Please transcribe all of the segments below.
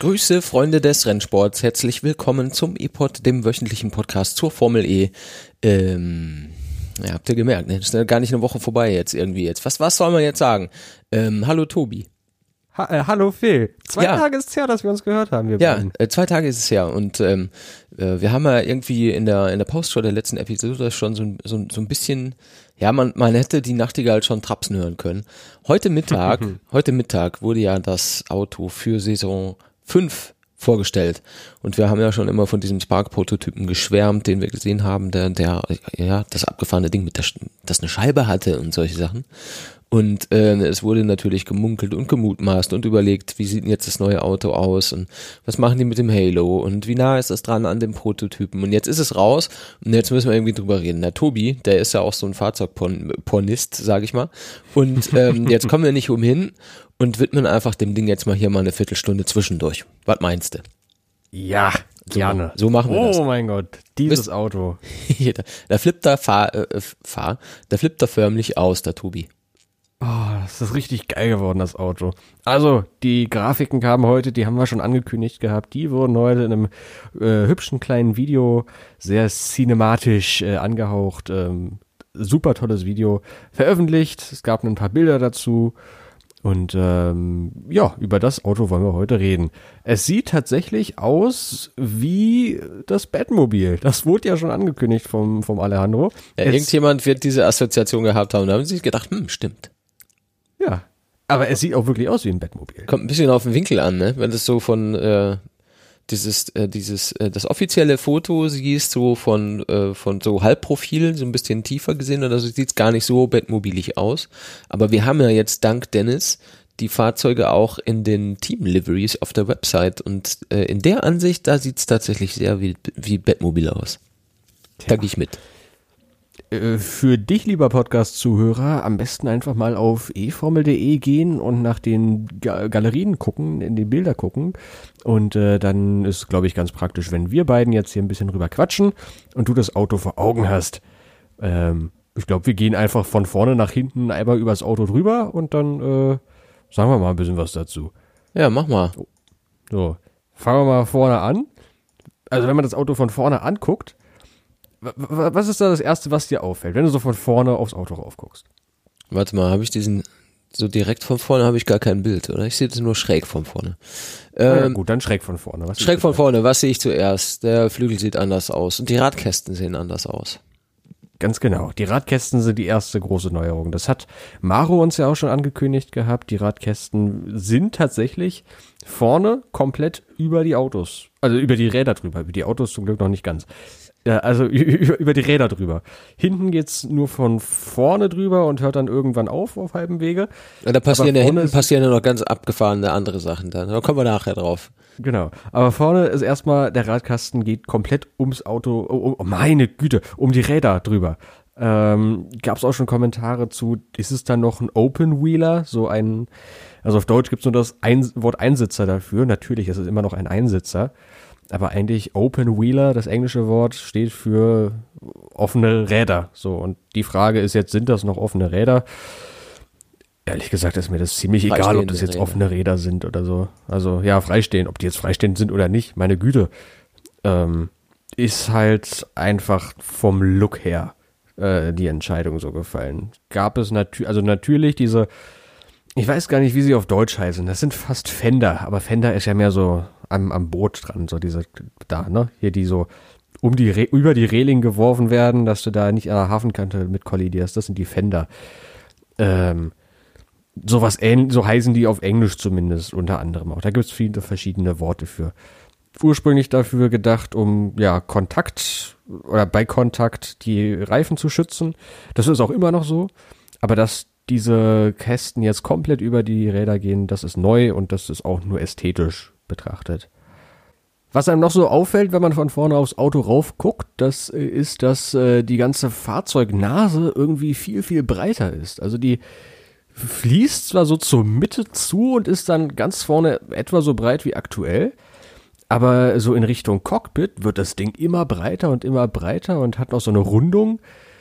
Grüße, Freunde des Rennsports. Herzlich willkommen zum ePod, dem wöchentlichen Podcast zur Formel E. Ja, habt ihr gemerkt, ne? Ist gar nicht eine Woche vorbei jetzt irgendwie jetzt. Was soll man jetzt sagen? Hallo Tobi. Hallo Phil. 2 Tage ist es her, dass wir uns gehört haben. 2 Tage ist es her und wir haben ja irgendwie in der Postshow der letzten Episode schon so ein bisschen, ja, man hätte die Nachtigall schon trapsen hören können. Heute Mittag wurde ja das Auto für Saison 5 vorgestellt und wir haben ja schon immer von diesem Spark-Prototypen geschwärmt, den wir gesehen haben, der das abgefahrene Ding das eine Scheibe hatte und solche Sachen. Und es wurde natürlich gemunkelt und gemutmaßt und überlegt, wie sieht denn jetzt das neue Auto aus und was machen die mit dem Halo und wie nah ist das dran an dem Prototypen. Und jetzt ist es raus und jetzt müssen wir irgendwie drüber reden. Der Tobi, der ist ja auch so ein Fahrzeugpornist, sag ich mal. Und jetzt kommen wir nicht umhin und widmen einfach dem Ding jetzt mal hier mal eine Viertelstunde zwischendurch. Was meinst du? Ja, gerne. So machen wir das. Oh mein Gott, dieses Auto. Da flippt er förmlich aus, der Tobi. Oh, das ist richtig geil geworden, das Auto. Also, die Grafiken kamen heute, die haben wir schon angekündigt gehabt. Die wurden heute in einem hübschen kleinen Video, sehr cinematisch angehaucht. Super tolles Video veröffentlicht. Es gab ein paar Bilder dazu. Und über das Auto wollen wir heute reden. Es sieht tatsächlich aus wie das Batmobil. Das wurde ja schon angekündigt vom Alejandro. Ja, irgendjemand wird diese Assoziation gehabt haben. Da haben sie sich gedacht, stimmt. Ja, aber es sieht auch wirklich aus wie ein Batmobil. Kommt ein bisschen auf den Winkel an, ne? Wenn das so von das offizielle Foto siehst, so von so Halbprofil, so ein bisschen tiefer gesehen, oder so sieht's gar nicht so batmobilig aus. Aber wir haben ja jetzt dank Dennis die Fahrzeuge auch in den Team-Liveries auf der Website und in der Ansicht, da sieht's tatsächlich sehr wie Batmobil aus. Da gehe ich mit. Für dich, lieber Podcast-Zuhörer, am besten einfach mal auf eformel.de gehen und nach den Galerien gucken, in die Bilder gucken. Und dann ist, glaube ich, ganz praktisch, wenn wir beiden jetzt hier ein bisschen rüber quatschen und du das Auto vor Augen hast. Ich glaube, wir gehen einfach von vorne nach hinten einmal übers Auto drüber und dann sagen wir mal ein bisschen was dazu. Ja, mach mal. So, fangen wir mal vorne an. Also wenn man das Auto von vorne anguckt, was ist da das Erste, was dir auffällt, wenn du so von vorne aufs Auto rauf guckst? Warte mal, habe ich diesen, so direkt von vorne habe ich gar kein Bild, oder? Ich sehe das nur schräg von vorne. Ja, gut, dann schräg von vorne. Was sehe ich zuerst? Der Flügel sieht anders aus und die Radkästen sehen anders aus. Ganz genau, die Radkästen sind die erste große Neuerung. Das hat Maro uns ja auch schon angekündigt gehabt. Die Radkästen sind tatsächlich vorne komplett über die Autos, also über die Räder drüber, über die Autos zum Glück noch nicht ganz. Ja, also über die Räder drüber. Hinten geht's nur von vorne drüber und hört dann irgendwann auf halbem Wege. Ja, da passieren ja noch ganz abgefahrene andere Sachen dann. Da kommen wir nachher drauf. Genau. Aber vorne ist erstmal, der Radkasten geht komplett ums Auto, oh meine Güte, um die Räder drüber. Gab's auch schon Kommentare zu, ist es dann noch ein Open Wheeler? Also auf Deutsch gibt's nur das Wort Einsitzer dafür. Natürlich ist es immer noch ein Einsitzer. Aber eigentlich Open Wheeler, das englische Wort, steht für offene Räder. So, und die Frage ist jetzt, sind das noch offene Räder? Ehrlich gesagt ist mir das ziemlich egal, ob das jetzt offene Räder sind oder so. Also ja, freistehen, ob die jetzt freistehend sind oder nicht, meine Güte. Ist halt einfach vom Look her die Entscheidung so gefallen. Gab es natürlich diese, ich weiß gar nicht, wie sie auf Deutsch heißen, das sind fast Fender, aber Fender ist ja mehr so am Boot dran, so diese da, ne? Hier die so über die Reling geworfen werden, dass du da nicht an der Hafenkante mit kollidierst, das sind die Fender. So heißen die auf Englisch zumindest unter anderem auch. Da gibt es viele verschiedene Worte für. Ursprünglich dafür gedacht, um bei Kontakt die Reifen zu schützen. Das ist auch immer noch so. Aber dass diese Kästen jetzt komplett über die Räder gehen, das ist neu und das ist auch nur ästhetisch betrachtet. Was einem noch so auffällt, wenn man von vorne aufs Auto rauf guckt, das ist, dass die ganze Fahrzeugnase irgendwie viel, viel breiter ist. Also die fließt zwar so zur Mitte zu und ist dann ganz vorne etwa so breit wie aktuell, aber so in Richtung Cockpit wird das Ding immer breiter und hat noch so eine Rundung.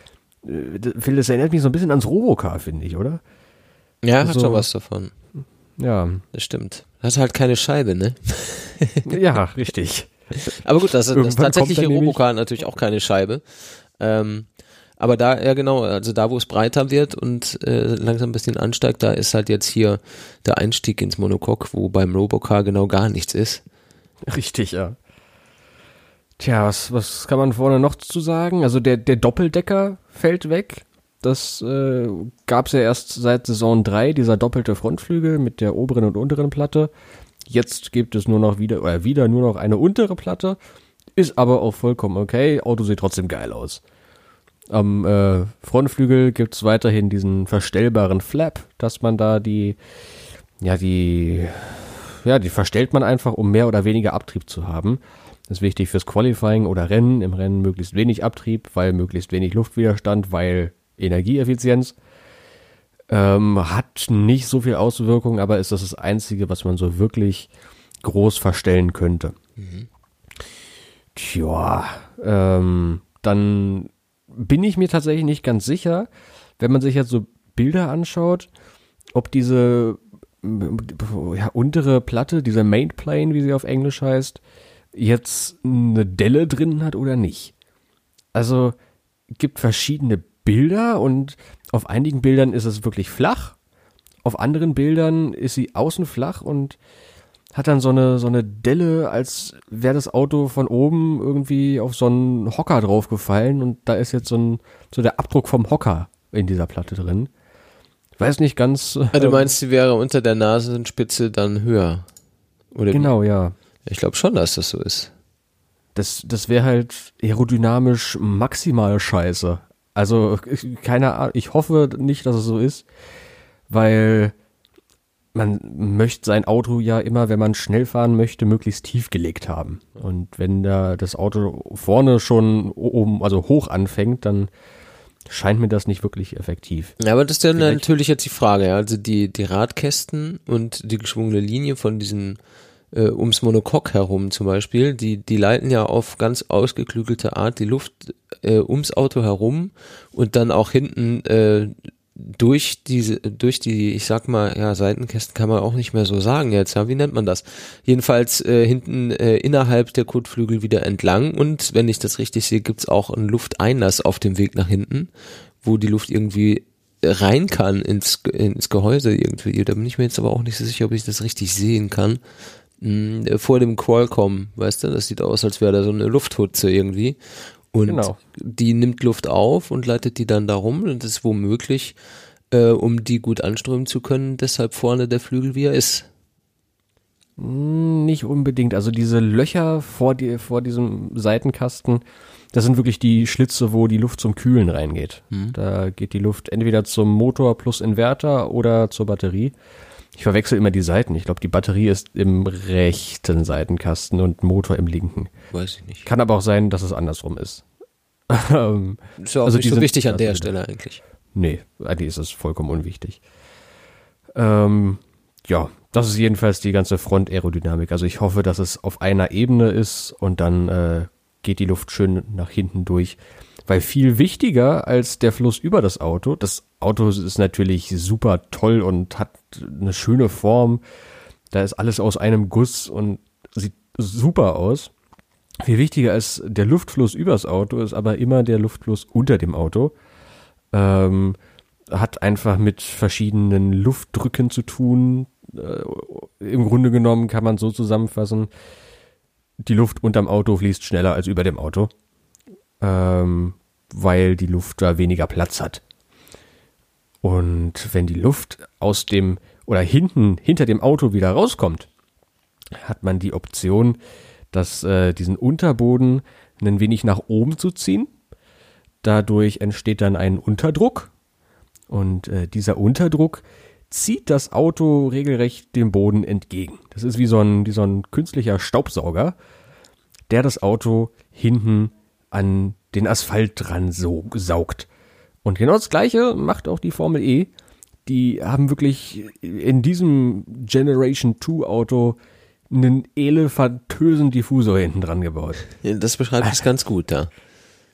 Phil, das erinnert mich so ein bisschen ans Robocar, finde ich, oder? Ja, hat schon was davon. Ja. Das stimmt. Das ist halt keine Scheibe, ne? Ja, richtig. Aber gut, das tatsächliche kommt dann Robocar hat natürlich auch keine Scheibe. Aber da, ja genau, also da, wo es breiter wird und langsam ein bisschen ansteigt, da ist halt jetzt hier der Einstieg ins Monocoque, wo beim Robocar genau gar nichts ist. Richtig, ja. Tja, was kann man vorne noch zu sagen? Also der Doppeldecker fällt weg. Das gab es ja erst seit Saison 3, dieser doppelte Frontflügel mit der oberen und unteren Platte. Jetzt gibt es wieder nur noch eine untere Platte. Ist aber auch vollkommen okay. Auto sieht trotzdem geil aus. Am Frontflügel gibt es weiterhin diesen verstellbaren Flap, dass man da die verstellt man einfach, um mehr oder weniger Abtrieb zu haben. Das ist wichtig fürs Qualifying oder Rennen. Im Rennen möglichst wenig Abtrieb, weil möglichst wenig Luftwiderstand, weil Energieeffizienz. Hat nicht so viel Auswirkungen, aber ist das Einzige, was man so wirklich groß verstellen könnte. Mhm. Tja, dann bin ich mir tatsächlich nicht ganz sicher, wenn man sich jetzt so Bilder anschaut, ob diese untere Platte, diese Main Plane, wie sie auf Englisch heißt, jetzt eine Delle drin hat oder nicht. Also gibt verschiedene Bilder und auf einigen Bildern ist es wirklich flach, auf anderen Bildern ist sie außen flach und hat dann so eine Delle, als wäre das Auto von oben irgendwie auf so einen Hocker draufgefallen und da ist jetzt so der Abdruck vom Hocker in dieser Platte drin. Ich weiß nicht ganz. Du meinst, sie wäre unter der Nasenspitze dann höher? Oder genau, ja. Ich glaube schon, dass das so ist. Das wäre halt aerodynamisch maximal scheiße. Also, keine Ahnung, ich hoffe nicht, dass es so ist, weil man möchte sein Auto ja immer, wenn man schnell fahren möchte, möglichst tief gelegt haben. Und wenn da das Auto vorne schon oben, also hoch anfängt, dann scheint mir das nicht wirklich effektiv. Ja, aber das ist dann natürlich jetzt die Frage, ja. Also die Radkästen und die geschwungene Linie von diesen ums Monocoque herum zum Beispiel, die leiten ja auf ganz ausgeklügelte Art die Luft ums Auto herum und dann auch hinten durch die, ich sag mal, ja, Seitenkästen kann man auch nicht mehr so sagen jetzt, ja, wie nennt man das? Jedenfalls hinten innerhalb der Kotflügel wieder entlang und wenn ich das richtig sehe, gibt's auch einen Lufteinlass auf dem Weg nach hinten, wo die Luft irgendwie rein kann ins Gehäuse irgendwie. Da bin ich mir jetzt aber auch nicht so sicher, ob ich das richtig sehen kann. Vor dem Qualcomm, weißt du, das sieht aus, als wäre da so eine Lufthutze irgendwie. Und genau. Die nimmt Luft auf und leitet die dann da rum und das ist womöglich, um die gut anströmen zu können, deshalb vorne der Flügel, wie er ist. Nicht unbedingt. Also diese Löcher vor diesem Seitenkasten, das sind wirklich die Schlitze, wo die Luft zum Kühlen reingeht. Da geht die Luft entweder zum Motor plus Inverter oder zur Batterie. Ich verwechsel immer die Seiten. Ich glaube, die Batterie ist im rechten Seitenkasten und Motor im linken. Weiß ich nicht. Kann aber auch sein, dass es andersrum ist. Ist ja auch also nicht so wichtig an der Stelle eigentlich. Nee, eigentlich ist es vollkommen unwichtig. Ja, das ist jedenfalls die ganze Frontaerodynamik. Also ich hoffe, dass es auf einer Ebene ist und dann geht die Luft schön nach hinten durch. Weil viel wichtiger als der Fluss über das Auto ist natürlich super toll und hat eine schöne Form. Da ist alles aus einem Guss und sieht super aus. Viel wichtiger als der Luftfluss übers Auto ist aber immer der Luftfluss unter dem Auto. Hat einfach mit verschiedenen Luftdrücken zu tun. Im Grunde genommen kann man so zusammenfassen, die Luft unterm Auto fließt schneller als über dem Auto. Weil die Luft da weniger Platz hat. Und wenn die Luft aus dem oder hinter dem Auto wieder rauskommt, hat man die Option, diesen Unterboden ein wenig nach oben zu ziehen. Dadurch entsteht dann ein Unterdruck und dieser Unterdruck zieht das Auto regelrecht dem Boden entgegen. Das ist wie so ein künstlicher Staubsauger, der das Auto hinten an den Asphalt dran saugt. Und genau das Gleiche macht auch die Formel E. Die haben wirklich in diesem Generation 2 Auto einen elefantösen Diffusor hinten dran gebaut. Ja, das beschreibt es ganz gut, ja.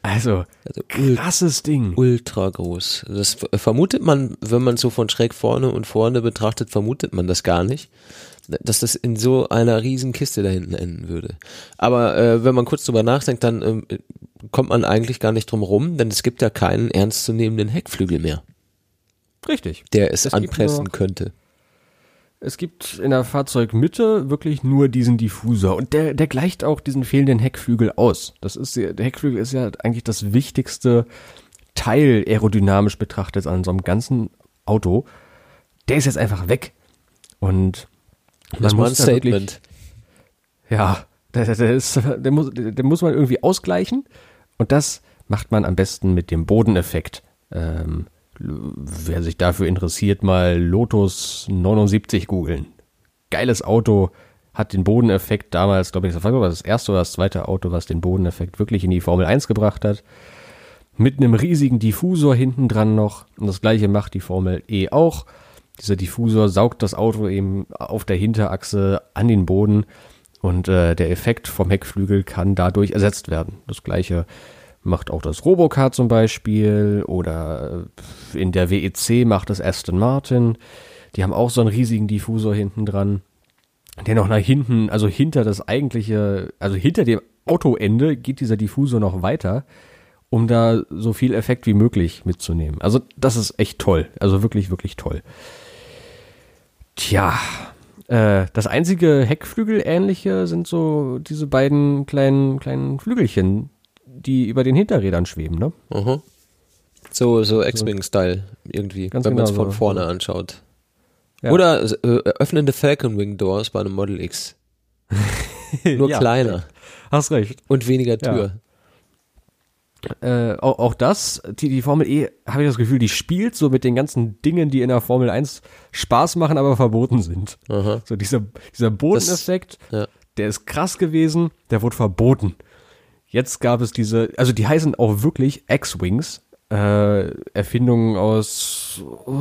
Also krasses Ding. Ultra groß. Das vermutet man, wenn man so von schräg vorne und vorne betrachtet, vermutet man das gar nicht, dass das in so einer riesen Kiste da hinten enden würde. Aber wenn man kurz drüber nachdenkt, dann kommt man eigentlich gar nicht drum rum, denn es gibt ja keinen ernstzunehmenden Heckflügel mehr. Richtig. Der es anpressen könnte. Es gibt in der Fahrzeugmitte wirklich nur diesen Diffusor und der gleicht auch diesen fehlenden Heckflügel aus. Der Heckflügel ist ja eigentlich das wichtigste Teil aerodynamisch betrachtet an so einem ganzen Auto. Der ist jetzt einfach weg. Und das war ein Statement. Ja, der muss man irgendwie ausgleichen und das macht man am besten mit dem Bodeneffekt. Wer sich dafür interessiert, mal Lotus 79 googeln. Geiles Auto, hat den Bodeneffekt damals, glaube ich, das war das erste oder das zweite Auto, was den Bodeneffekt wirklich in die Formel 1 gebracht hat. Mit einem riesigen Diffusor hinten dran noch. Und das gleiche macht die Formel E auch. Dieser Diffusor saugt das Auto eben auf der Hinterachse an den Boden und der Effekt vom Heckflügel kann dadurch ersetzt werden. Das gleiche macht auch das Robocar zum Beispiel oder in der WEC macht es Aston Martin. Die haben auch so einen riesigen Diffusor hinten dran, der noch nach hinten, also hinter das eigentliche, also hinter dem Autoende geht dieser Diffusor noch weiter, um da so viel Effekt wie möglich mitzunehmen. Also das ist echt toll, also wirklich, wirklich toll. Tja, das einzige Heckflügel-ähnliche sind so diese beiden kleinen Flügelchen, die über den Hinterrädern schweben, ne? Uh-huh. So X-Wing-Style irgendwie, Ganz wenn man es genau von so. vorne anschaut. Ja. Oder öffnende Falcon Wing Doors bei einem Model X. Nur Ja, kleiner hast recht. und weniger Tür. Auch das, die Formel E, habe ich das Gefühl, die spielt so mit den ganzen Dingen, die in der Formel 1 Spaß machen, aber verboten sind. Aha. So dieser Bodeneffekt, Ja. der ist krass gewesen, der wurde verboten. Jetzt gab es also die heißen auch wirklich X-Wings, Erfindungen aus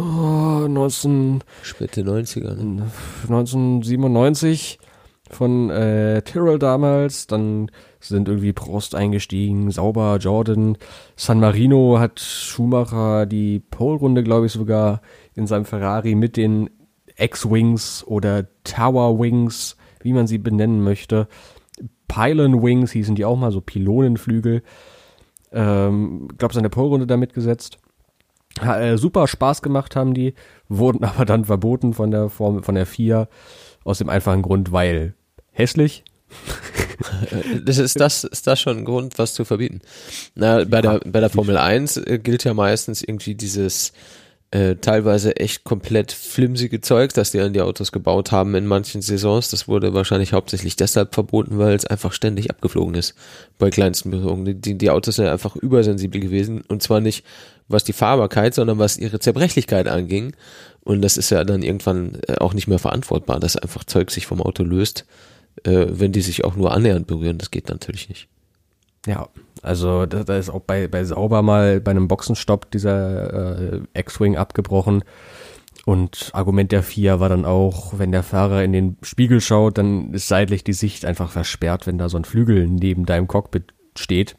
Späte 90er. Ne? 1997 von Tyrrell damals, dann sind irgendwie Prost eingestiegen, Sauber, Jordan, San Marino hat Schumacher die Pole-Runde, glaube ich, sogar in seinem Ferrari mit den X-Wings oder Tower Wings, wie man sie benennen möchte. Pylon Wings hießen die auch mal, so Pylonenflügel. Glaube, seine Pole-Runde da mitgesetzt. Super Spaß gemacht haben die, wurden aber dann verboten von der FIA aus dem einfachen Grund, weil hässlich. Ist das schon ein Grund, was zu verbieten? Na, bei der Formel 1 gilt ja meistens irgendwie dieses teilweise echt komplett flimsige Zeug, das die an die Autos gebaut haben in manchen Saisons. Das wurde wahrscheinlich hauptsächlich deshalb verboten, weil es einfach ständig abgeflogen ist bei kleinsten Berührungen. Die Autos sind einfach übersensibel gewesen und zwar nicht was die Fahrbarkeit, sondern was ihre Zerbrechlichkeit anging. Und das ist ja dann irgendwann auch nicht mehr verantwortbar, dass einfach Zeug sich vom Auto löst, wenn die sich auch nur annähernd berühren. Das geht natürlich nicht. Ja, also da ist auch bei Sauber mal bei einem Boxenstopp dieser X-Wing abgebrochen und Argument der FIA war dann auch, wenn der Fahrer in den Spiegel schaut, dann ist seitlich die Sicht einfach versperrt, wenn da so ein Flügel neben deinem Cockpit steht.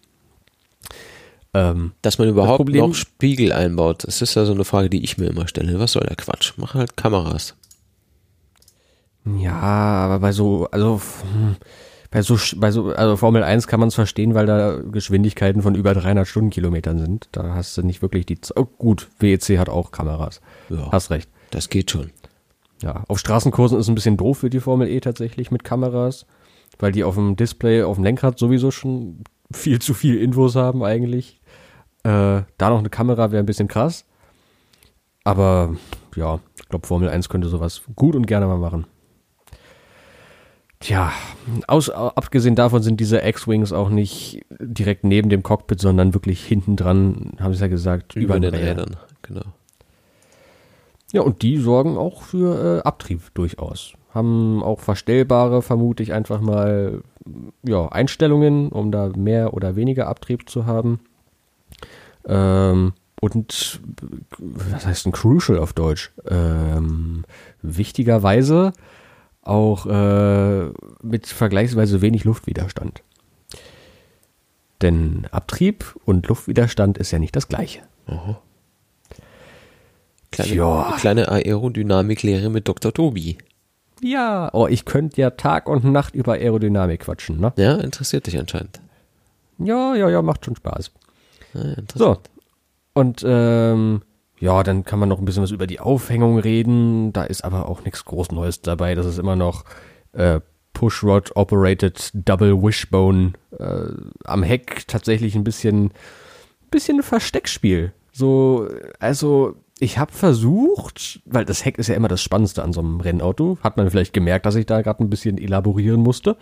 Dass man überhaupt noch Spiegel einbaut, das ist ja so eine Frage, die ich mir immer stelle. Was soll der Quatsch? Mach halt Kameras. Ja, aber bei Formel 1 kann man es verstehen, weil da Geschwindigkeiten von über 300 Stundenkilometern sind. Da hast du nicht wirklich gut, WEC hat auch Kameras. Ja, hast recht. Das geht schon. Ja, auf Straßenkursen ist ein bisschen doof für die Formel E tatsächlich mit Kameras, weil die auf dem Display, auf dem Lenkrad sowieso schon viel zu viel Infos haben eigentlich. Da noch eine Kamera wäre ein bisschen krass. Aber ja, ich glaube Formel 1 könnte sowas gut und gerne mal machen. Tja, abgesehen davon sind diese X-Wings auch nicht direkt neben dem Cockpit, sondern wirklich hinten dran, haben sie ja gesagt, über den Rädern. Genau. Ja, und die sorgen auch für Abtrieb durchaus. Haben auch verstellbare, vermute ich, einfach mal Einstellungen, um da mehr oder weniger Abtrieb zu haben. Und was heißt ein Crucial auf Deutsch? Wichtigerweise auch mit vergleichsweise wenig Luftwiderstand. Denn Abtrieb und Luftwiderstand ist ja nicht das Gleiche. Aha. Kleine Aerodynamiklehre mit Dr. Tobi. Ja, ich könnte ja Tag und Nacht über Aerodynamik quatschen, ne? Ja, interessiert dich anscheinend. Ja, macht schon Spaß. Ja, interessant. So, und dann kann man noch ein bisschen was über die Aufhängung reden. Da ist aber auch nichts groß Neues dabei. Das ist immer noch Pushrod-operated Double Wishbone. Am Heck tatsächlich ein bisschen Versteckspiel. So, also ich habe versucht, weil das Heck ist ja immer das Spannendste an so einem Rennauto, hat man vielleicht gemerkt, dass ich da gerade ein bisschen elaborieren musste.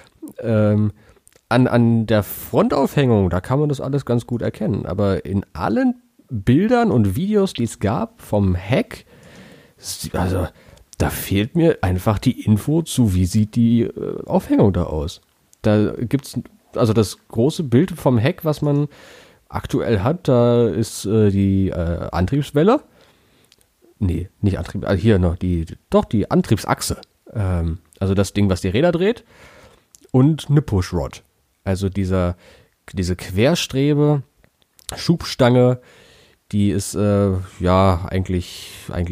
An der Frontaufhängung, da kann man das alles ganz gut erkennen. Aber in allen Bildern und Videos, die es gab vom Heck, also da fehlt mir einfach die Info zu, wie sieht die Aufhängung da aus. Da gibt's, also das große Bild vom Heck, was man aktuell hat, da ist die Antriebswelle. Nee, nicht Antrieb, hier noch die Antriebsachse. Also das Ding, was die Räder dreht. Und eine Pushrod. Also diese Querstrebe, Schubstange, die ist eigentlich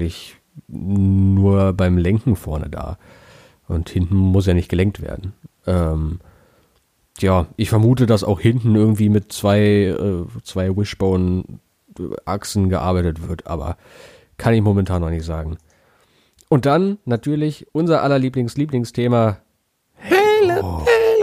nur beim Lenken vorne da. Und hinten muss ja nicht gelenkt werden. Ich vermute, dass auch hinten irgendwie mit zwei Wishbone-Achsen gearbeitet wird, aber kann ich momentan noch nicht sagen. Und dann natürlich unser aller Lieblingsthema. Halo.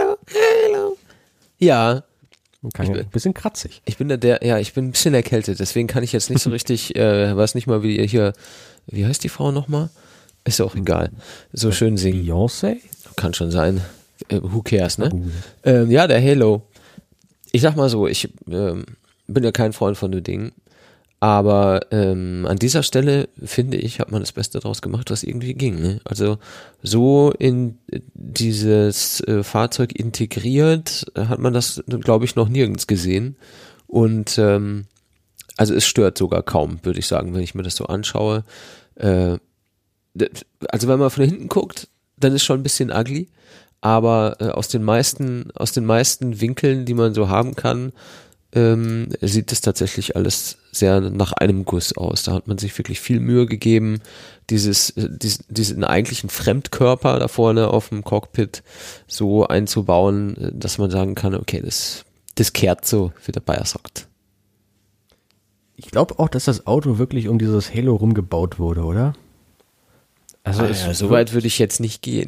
Ja. Ein bisschen kratzig. Ich bin ich bin ein bisschen erkältet, deswegen kann ich jetzt nicht so richtig, weiß nicht mal, wie heißt die Frau nochmal? Ist ja auch egal. So schön singen. Beyoncé? Kann schon sein. Who cares, ne? Der Halo. Ich sag mal so, ich bin ja kein Freund von dem Ding, aber an dieser Stelle, finde ich, hat man das Beste draus gemacht, was irgendwie ging. Ne? Also so in dieses Fahrzeug integriert, hat man das, glaube ich, noch nirgends gesehen. Und also es stört sogar kaum, würde ich sagen, wenn ich mir das so anschaue. Also wenn man von hinten guckt, dann ist schon ein bisschen ugly. Aber aus den meisten Winkeln, die man so haben kann, sieht es tatsächlich alles sehr nach einem Guss aus. Da hat man sich wirklich viel Mühe gegeben, diesen eigentlichen Fremdkörper da vorne auf dem Cockpit so einzubauen, dass man sagen kann, okay, das kehrt so, wie der Bayer sagt. Ich glaube auch, dass das Auto wirklich um dieses Halo rumgebaut wurde, oder? Also so weit würde ich jetzt nicht gehen.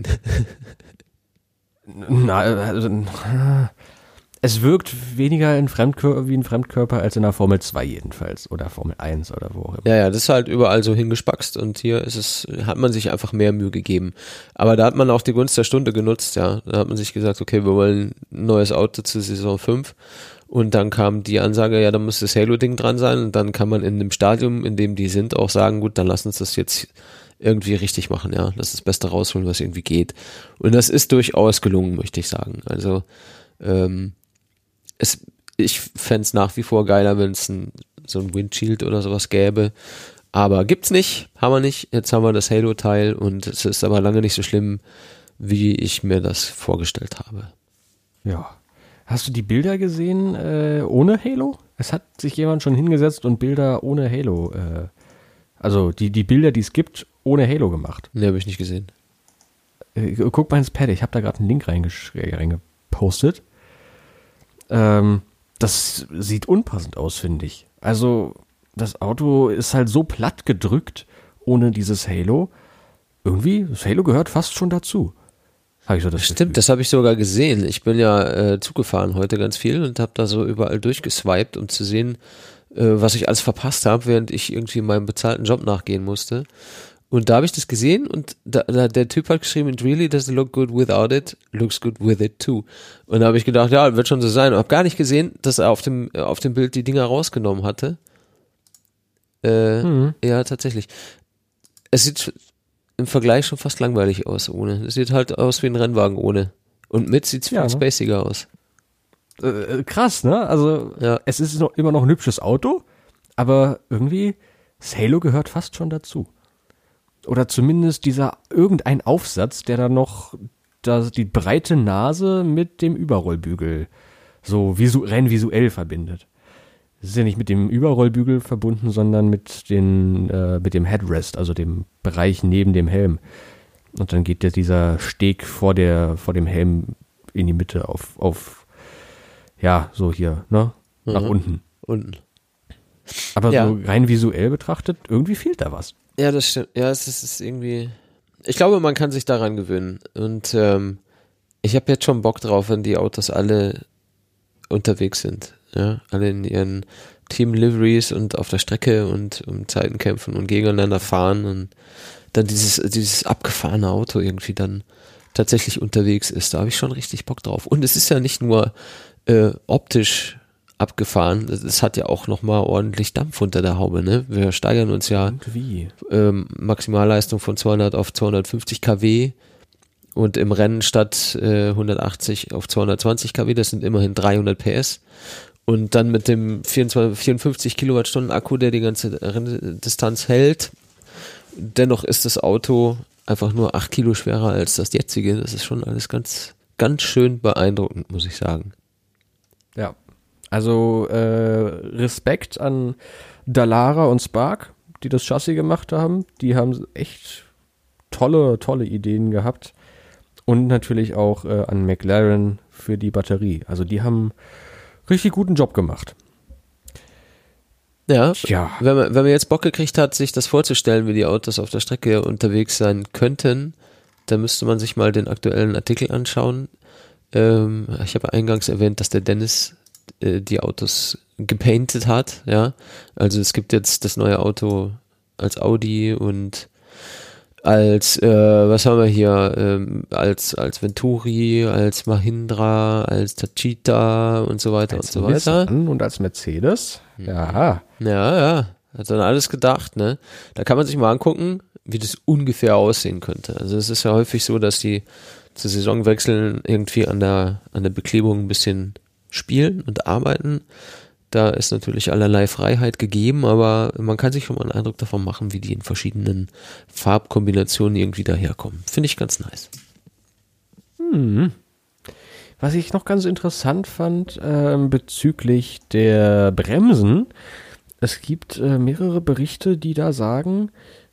Es wirkt weniger wie ein Fremdkörper als in der Formel 2 jedenfalls oder Formel 1 oder wo auch immer. Ja, das ist halt überall so hingespackst und hier hat man sich einfach mehr Mühe gegeben. Aber da hat man auch die Gunst der Stunde genutzt, ja. Da hat man sich gesagt, okay, wir wollen ein neues Auto zur Saison 5 und dann kam die Ansage, ja, da muss das Halo-Ding dran sein und dann kann man in dem Stadium, in dem die sind, auch sagen, gut, dann lass uns das jetzt irgendwie richtig machen, ja. Lass das Beste rausholen, was irgendwie geht. Und das ist durchaus gelungen, möchte ich sagen. Also, ich fände es nach wie vor geiler, wenn es so ein Windshield oder sowas gäbe. Aber gibt's nicht, haben wir nicht. Jetzt haben wir das Halo-Teil und es ist aber lange nicht so schlimm, wie ich mir das vorgestellt habe. Ja. Hast du die Bilder gesehen ohne Halo? Es hat sich jemand schon hingesetzt und Bilder ohne Halo, also die Bilder, die es gibt, ohne Halo gemacht. Ne, habe ich nicht gesehen. Guck mal ins Pad, ich habe da gerade einen Link reingepostet. Das sieht unpassend aus, finde ich. Also das Auto ist halt so platt gedrückt ohne dieses Halo. Irgendwie, das Halo gehört fast schon dazu. Hab ich so das Stimmt, Gefühl. das habe ich sogar gesehen. Ich bin ja Zug gefahren heute ganz viel und habe da so überall durchgeswiped, um zu sehen, was ich alles verpasst habe, während ich irgendwie meinem bezahlten Job nachgehen musste. Und da habe ich das gesehen und der Typ hat geschrieben, it really doesn't look good without it, looks good with it too. Und da habe ich gedacht, ja, wird schon so sein. Und habe gar nicht gesehen, dass er auf dem Bild die Dinger rausgenommen hatte. Ja, tatsächlich. Es sieht im Vergleich schon fast langweilig aus ohne. Es sieht halt aus wie ein Rennwagen ohne. Und mit sieht es viel spaciger aus. Krass, ne? Also ja. Es ist immer noch ein hübsches Auto, aber irgendwie, das Halo gehört fast schon dazu. Oder zumindest irgendein Aufsatz, der dann noch die breite Nase mit dem Überrollbügel so rein visuell verbindet. Es ist ja nicht mit dem Überrollbügel verbunden, sondern mit dem Headrest, also dem Bereich neben dem Helm. Und dann geht ja dieser Steg vor dem Helm in die Mitte auf ja, so hier, ne? Nach unten. Aber so rein visuell betrachtet, irgendwie fehlt da was. Ja, das stimmt. Ja, es ist irgendwie, ich glaube, man kann sich daran gewöhnen. Und ich habe jetzt schon Bock drauf, wenn die Autos alle unterwegs sind. Ja, alle in ihren Team-Liveries und auf der Strecke und um Zeiten kämpfen und gegeneinander fahren und dann dieses abgefahrene Auto irgendwie dann tatsächlich unterwegs ist. Da habe ich schon richtig Bock drauf. Und es ist ja nicht nur optisch abgefahren, es hat ja auch nochmal ordentlich Dampf unter der Haube, ne? Wir steigern uns ja Maximalleistung von 200 auf 250 kW und im Rennen statt 180 auf 220 kW, das sind immerhin 300 PS. Und dann mit dem 54 Kilowattstunden Akku, der die ganze Distanz hält, dennoch ist das Auto einfach nur 8 Kilo schwerer als das jetzige. Das ist schon alles ganz, ganz schön beeindruckend, muss ich sagen. Ja, also Respekt an Dallara und Spark, die das Chassis gemacht haben. Die haben echt tolle Ideen gehabt. Und natürlich auch an McLaren für die Batterie. Also die haben richtig guten Job gemacht. Ja. Wenn man jetzt Bock gekriegt hat, sich das vorzustellen, wie die Autos auf der Strecke unterwegs sein könnten, dann müsste man sich mal den aktuellen Artikel anschauen. Ich habe eingangs erwähnt, dass der Dennis die Autos gepainted hat, ja. Also es gibt jetzt das neue Auto als Audi und als, was haben wir hier, als Venturi, als Mahindra, als Tachita und so weiter und so weiter. Nissan und als Mercedes. Ja. Ja. Hat dann alles gedacht, ne? Da kann man sich mal angucken, wie das ungefähr aussehen könnte. Also es ist ja häufig so, dass die zu Saisonwechseln irgendwie an der Beklebung ein bisschen spielen und arbeiten. Da ist natürlich allerlei Freiheit gegeben, aber man kann sich schon mal einen Eindruck davon machen, wie die in verschiedenen Farbkombinationen irgendwie daherkommen. Finde ich ganz nice. Was ich noch ganz interessant fand bezüglich der Bremsen, es gibt mehrere Berichte, die da sagen,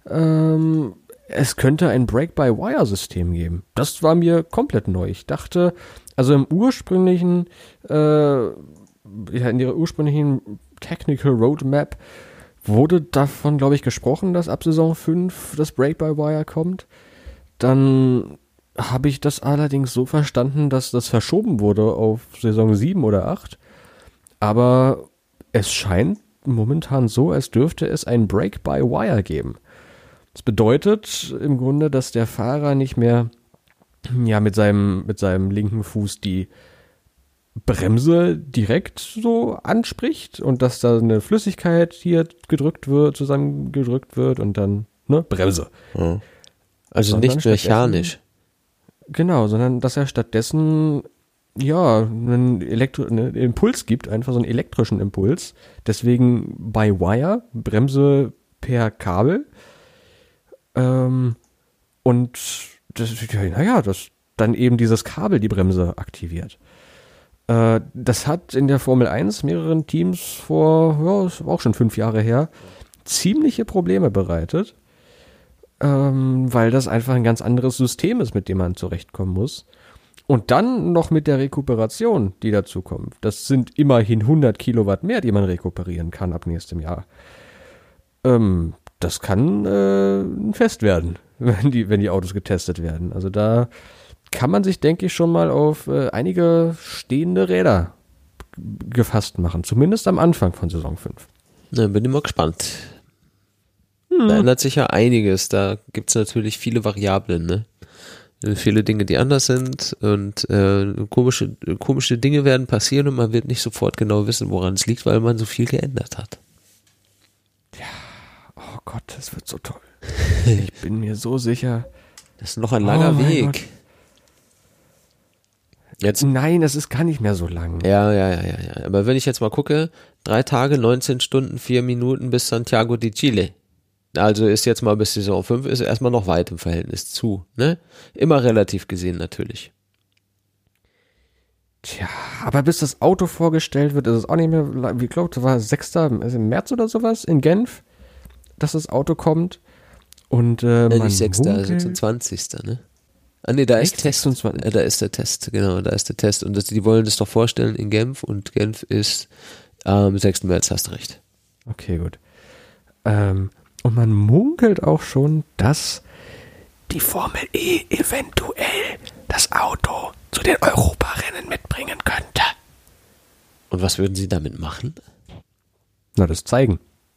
es könnte ein Brake-by-Wire-System geben. Das war mir komplett neu. Ich dachte, also in ihrer ursprünglichen Technical Roadmap wurde davon, glaube ich, gesprochen, dass ab Saison 5 das Brake-by-Wire kommt. Dann habe ich das allerdings so verstanden, dass das verschoben wurde auf Saison 7 oder 8. Aber es scheint momentan so, als dürfte es ein Brake-by-Wire geben. Das bedeutet im Grunde, dass der Fahrer nicht mehr mit seinem linken Fuß die Bremse direkt so anspricht und dass da eine Flüssigkeit hier zusammengedrückt wird und dann, Bremse. Also sondern nicht mechanisch. Genau, sondern dass er stattdessen einen Impuls gibt, einfach so einen elektrischen Impuls. Deswegen by Wire, Bremse per Kabel. Und das dann eben dieses Kabel die Bremse aktiviert. Das hat in der Formel 1 mehreren Teams vor, ist auch schon 5 Jahre her, ziemliche Probleme bereitet, weil das einfach ein ganz anderes System ist, mit dem man zurechtkommen muss. Und dann noch mit der Rekuperation, die dazu kommt. Das sind immerhin 100 Kilowatt mehr, die man rekuperieren kann ab nächstem Jahr. Das kann ein Fest werden, wenn die Autos getestet werden. Also da kann man sich, denke ich, schon mal auf einige stehende Räder gefasst machen. Zumindest am Anfang von Saison 5. Na, bin ich mal gespannt. Da ändert sich ja einiges. Da gibt es natürlich viele Variablen, ne? Viele Dinge, die anders sind und komische Dinge werden passieren und man wird nicht sofort genau wissen, woran es liegt, weil man so viel geändert hat. Ja, oh Gott, das wird so toll. Ich bin mir so sicher. Das ist noch ein langer Weg. Jetzt? Nein, es ist gar nicht mehr so lang. Ja. Aber wenn ich jetzt mal gucke, 3 Tage, 19 Stunden, 4 Minuten bis Santiago de Chile. Also ist jetzt mal bis Saison 5, ist erstmal noch weit im Verhältnis zu, ne? Immer relativ gesehen natürlich. Tja, aber bis das Auto vorgestellt wird, ist es auch nicht mehr, wie glaube das war 6. im März oder sowas in Genf, dass das Auto kommt. Und man nicht 6., munkelt, 26., ne? Ah nee, da ist Test. 26. Da ist der Test, genau, da ist der Test. Und die wollen das doch vorstellen in Genf und Genf ist am 6. März, hast recht. Okay, gut. Und man munkelt auch schon, dass die Formel E eventuell das Auto zu den Europarennen mitbringen könnte. Und was würden sie damit machen? Na, das zeigen.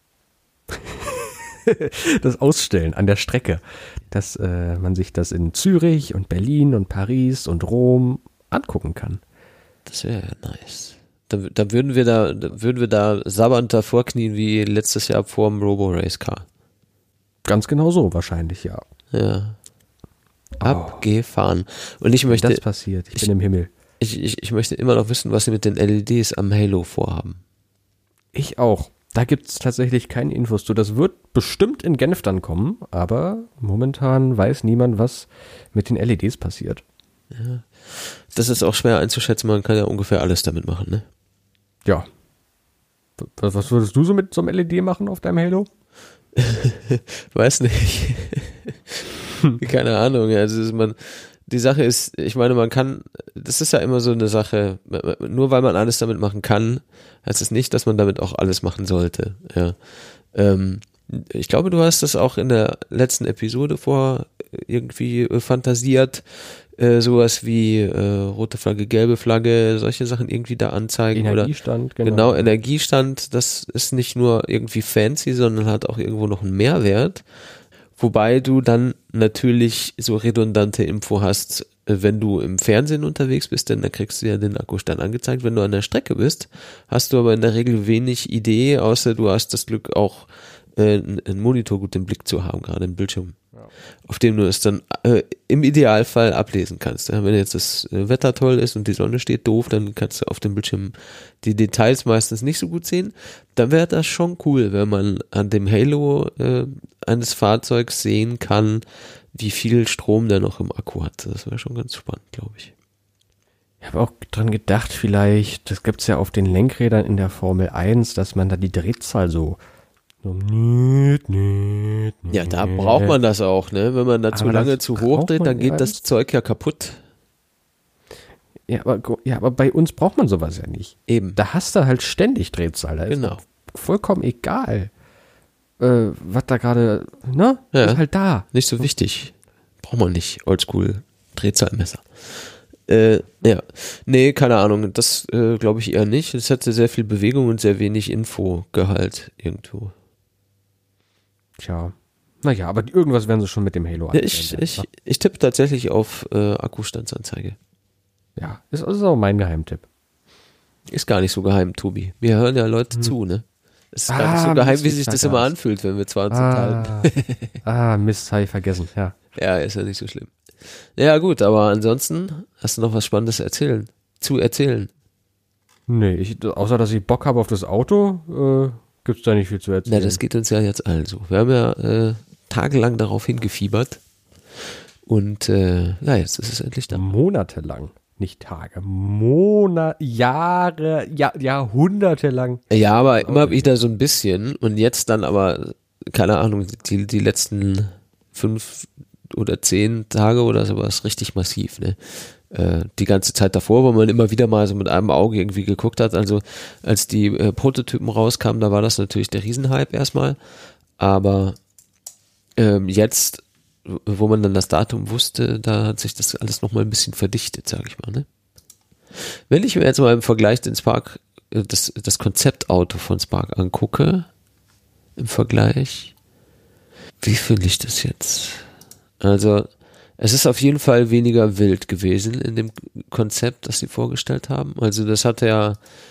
Das Ausstellen an der Strecke. Dass man sich das in Zürich und Berlin und Paris und Rom angucken kann. Das wäre ja nice. Dann würden wir da sabbernd davor knien wie letztes Jahr vor dem Robo-Race-Car. Ganz genau so wahrscheinlich, ja. Ja. Abgefahren. Und ich möchte. Das passiert. Ich bin im Himmel. Ich möchte immer noch wissen, was sie mit den LEDs am Halo vorhaben. Ich auch. Da gibt es tatsächlich keine Infos zu. Das wird bestimmt in Genf dann kommen, aber momentan weiß niemand, was mit den LEDs passiert. Ja. Das ist auch schwer einzuschätzen, man kann ja ungefähr alles damit machen, ne? Ja. Was würdest du so mit so einem LED machen auf deinem Halo? Weiß nicht. Keine Ahnung. Also die Sache ist, ich meine, das ist ja immer so eine Sache, nur weil man alles damit machen kann, heißt es nicht, dass man damit auch alles machen sollte. Ja. Ich glaube, du hast das auch in der letzten Episode irgendwie fantasiert, sowas wie rote Flagge, gelbe Flagge, solche Sachen irgendwie da anzeigen. Energiestand, oder, genau. Energiestand, das ist nicht nur irgendwie fancy, sondern hat auch irgendwo noch einen Mehrwert. Wobei du dann natürlich so redundante Info hast, wenn du im Fernsehen unterwegs bist, denn da kriegst du ja den Akkustand angezeigt. Wenn du an der Strecke bist, hast du aber in der Regel wenig Idee, außer du hast das Glück auch einen Monitor gut im Blick zu haben, gerade einen Bildschirm, auf dem du es dann im Idealfall ablesen kannst. Ja, wenn jetzt das Wetter toll ist und die Sonne steht doof, dann kannst du auf dem Bildschirm die Details meistens nicht so gut sehen. Dann wäre das schon cool, wenn man an dem Halo eines Fahrzeugs sehen kann, wie viel Strom der noch im Akku hat. Das wäre schon ganz spannend, glaube ich. Ich habe auch dran gedacht, vielleicht, das gibt's ja auf den Lenkrädern in der Formel 1, dass man da die Drehzahl so ja, da braucht man das auch, ne? Wenn man da zu lange zu hoch dreht, dann geht das Zeug ja kaputt. Ja, aber bei uns braucht man sowas ja nicht. Eben. Da hast du halt ständig Drehzahl. Da genau. Ist vollkommen egal, was da gerade, ne? Ja. Ist halt da. Nicht so wichtig. Braucht man nicht. Oldschool Drehzahlmesser. Ja. Nee, keine Ahnung. Das glaube ich eher nicht. Es hatte sehr viel Bewegung und sehr wenig Infogehalt irgendwo. Tja. Naja, aber irgendwas werden sie schon mit dem Halo anstellen. Ich tippe tatsächlich auf Akkustandsanzeige. Ja, ist auch mein Geheimtipp. Ist gar nicht so geheim, Tobi. Wir hören ja Leute zu, ne? Es ist gar nicht so geheim, wie sich das immer anfühlt, wenn wir 20 teilen. Mist, habe ich vergessen, ja. Ja, ist ja nicht so schlimm. Ja, gut, aber ansonsten hast du noch was Spannendes zu erzählen? Nee, außer dass ich Bock habe auf das Auto, gibt's da nicht viel zu erzählen. Na, das geht uns ja jetzt allen so. Wir haben ja tagelang darauf hingefiebert und ja, jetzt ist es endlich da. Monatelang, nicht Tage, Jahre, Jahrhunderte lang. Ja, aber immer wieder so ein bisschen und jetzt dann aber, keine Ahnung, die letzten 5 oder 10 Tage oder sowas richtig massiv, ne? Die ganze Zeit davor, wo man immer wieder mal so mit einem Auge irgendwie geguckt hat, also als die Prototypen rauskamen, da war das natürlich der Riesenhype erstmal, aber jetzt, wo man dann das Datum wusste, da hat sich das alles nochmal ein bisschen verdichtet, sag ich mal, ne? Wenn ich mir jetzt mal im Vergleich den Spark, das Konzeptauto von Spark angucke, im Vergleich, wie finde ich das jetzt? Also, es ist auf jeden Fall weniger wild gewesen in dem Konzept, das sie vorgestellt haben. Also das hat ja,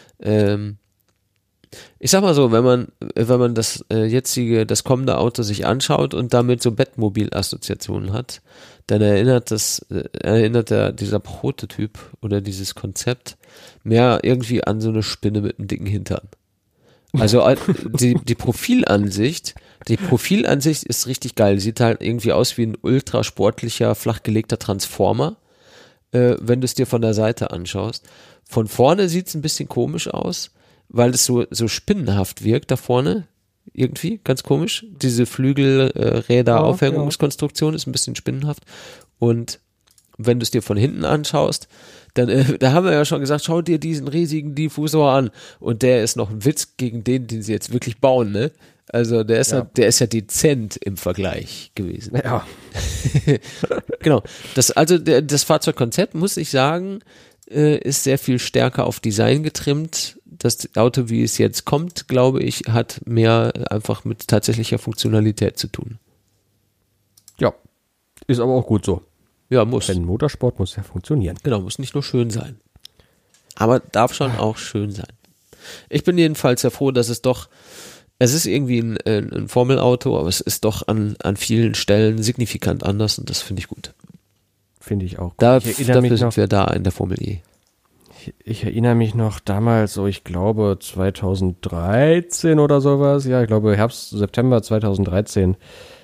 ich sag mal so, wenn man das das kommende Auto sich anschaut und damit so Bettmobil-Assoziationen hat, dann erinnert dieser Prototyp oder dieses Konzept mehr irgendwie an so eine Spinne mit einem dicken Hintern. Also die Profilansicht ist richtig geil. Sieht halt irgendwie aus wie ein ultrasportlicher, flachgelegter Transformer. wenn du es dir von der Seite anschaust. Von vorne sieht es ein bisschen komisch aus, weil es so spinnenhaft wirkt da vorne. Irgendwie, ganz komisch. Diese Flügelräder-Aufhängungskonstruktion ist ein bisschen spinnenhaft. Und wenn du es dir von hinten anschaust, dann, da haben wir ja schon gesagt, schau dir diesen riesigen Diffusor an. Und der ist noch ein Witz gegen den sie jetzt wirklich bauen, ne? Also der ist ja dezent im Vergleich gewesen. Ja. Genau. Das Fahrzeugkonzept, muss ich sagen, ist sehr viel stärker auf Design getrimmt. Das Auto, wie es jetzt kommt, glaube ich, hat mehr einfach mit tatsächlicher Funktionalität zu tun. Ja, ist aber auch gut so. Ja, muss. Denn Motorsport muss ja funktionieren. Genau, muss nicht nur schön sein. Aber darf schon auch schön sein. Ich bin jedenfalls sehr froh, dass es ist irgendwie ein Formelauto, aber es ist doch an vielen Stellen signifikant anders und das finde ich gut. Finde ich auch gut. Dafür sind wir da in der Formel E. Ich erinnere mich noch damals, so ich glaube 2013 oder sowas, ja, ich glaube September 2013,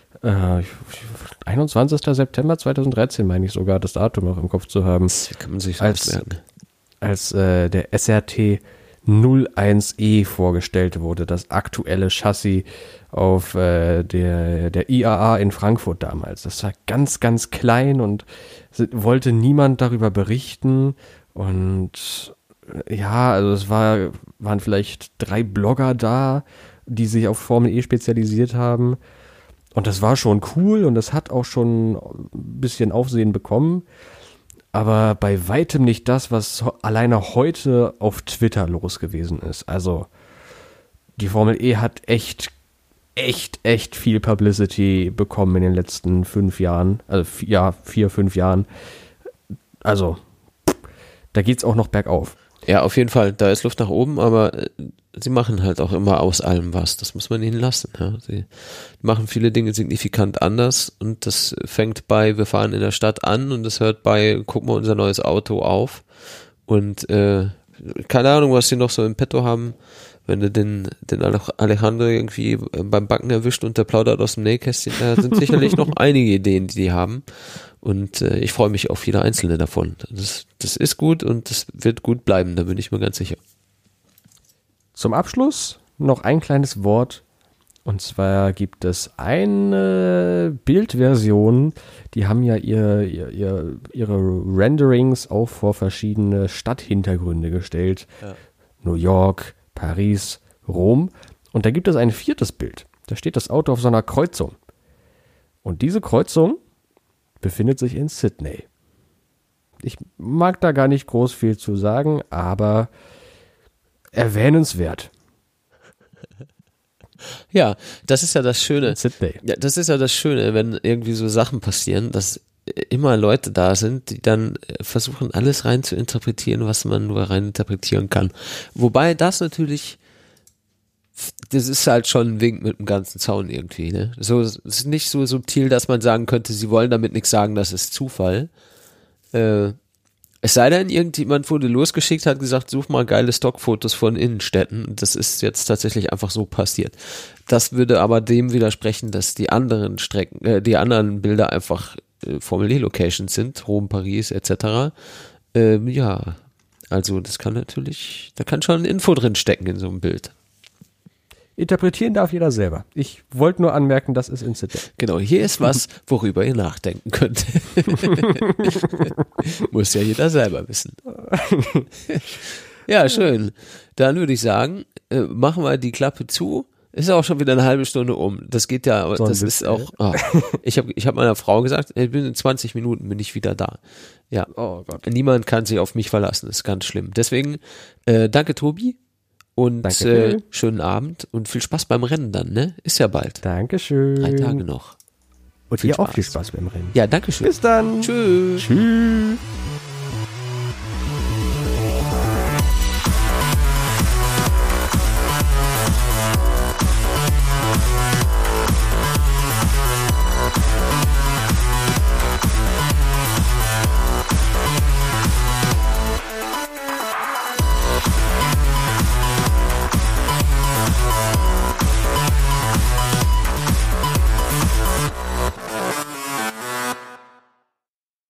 21. September 2013 meine ich sogar, das Datum noch im Kopf zu haben. Das kann man sich so merken. Als der SRT 01E vorgestellt wurde, das aktuelle Chassis auf der IAA in Frankfurt damals. Das war ganz, ganz klein und wollte niemand darüber berichten. Und ja, also es waren vielleicht 3 Blogger da, die sich auf Formel E spezialisiert haben. Und das war schon cool und das hat auch schon ein bisschen Aufsehen bekommen. Aber bei weitem nicht das, was alleine heute auf Twitter los gewesen ist. Also die Formel E hat echt viel Publicity bekommen in den letzten 5 Jahren. Also 4, 5 Jahren. Also da geht's auch noch bergauf. Ja, auf jeden Fall. Da ist Luft nach oben, aber sie machen halt auch immer aus allem was. Das muss man ihnen lassen. Ja. Sie machen viele Dinge signifikant anders und das fängt bei, wir fahren in der Stadt an und das hört bei, guck mal unser neues Auto auf und keine Ahnung, was sie noch so im Petto haben. Wenn du den Alejandro irgendwie beim Backen erwischt und der plaudert aus dem Nähkästchen, da sind sicherlich noch einige Ideen, die die haben. Und ich freue mich auf jede einzelne davon. Das ist gut und das wird gut bleiben, da bin ich mir ganz sicher. Zum Abschluss noch ein kleines Wort. Und zwar gibt es eine Bildversion, die haben ja ihre Renderings auch vor verschiedene Stadthintergründe gestellt. Ja. New York, Paris, Rom. Und da gibt es ein 4. Bild. Da steht das Auto auf so einer Kreuzung. Und diese Kreuzung befindet sich in Sydney. Ich mag da gar nicht groß viel zu sagen, aber erwähnenswert. Ja, das ist ja das Schöne. Sydney. Ja, das ist ja das Schöne, wenn irgendwie so Sachen passieren, dass immer Leute da sind, die dann versuchen, alles rein zu interpretieren, was man nur rein interpretieren kann. Wobei das natürlich, das ist halt schon ein Wink mit dem ganzen Zaun irgendwie, ne? So, es ist nicht so subtil, dass man sagen könnte, sie wollen damit nichts sagen, das ist Zufall. Es sei denn, irgendjemand wurde losgeschickt, hat gesagt, such mal geile Stockfotos von Innenstädten. Das ist jetzt tatsächlich einfach so passiert. Das würde aber dem widersprechen, dass die anderen anderen Bilder einfach Formel E-Locations sind, Rom, Paris etc. Ja, also das kann natürlich, da kann schon Info drin stecken in so einem Bild. Interpretieren darf jeder selber. Ich wollte nur anmerken, das ist Incident. Genau, hier ist was, worüber ihr nachdenken könnt. Muss ja jeder selber wissen. Ja, schön. Dann würde ich sagen, machen wir die Klappe zu. Ist auch schon wieder eine halbe Stunde um. Das geht ja, aber das ist auch. Oh, ich hab meiner Frau gesagt, ich bin in 20 Minuten bin ich wieder da. Ja. Oh Gott. Niemand kann sich auf mich verlassen. Das ist ganz schlimm. Deswegen danke Tobi und schönen Abend und viel Spaß beim Rennen dann. Ne, ist ja bald. Dankeschön. 3 Tage noch. Und dir auch viel Spaß beim Rennen. Ja, danke schön. Bis dann. Tschüss. Tschüss.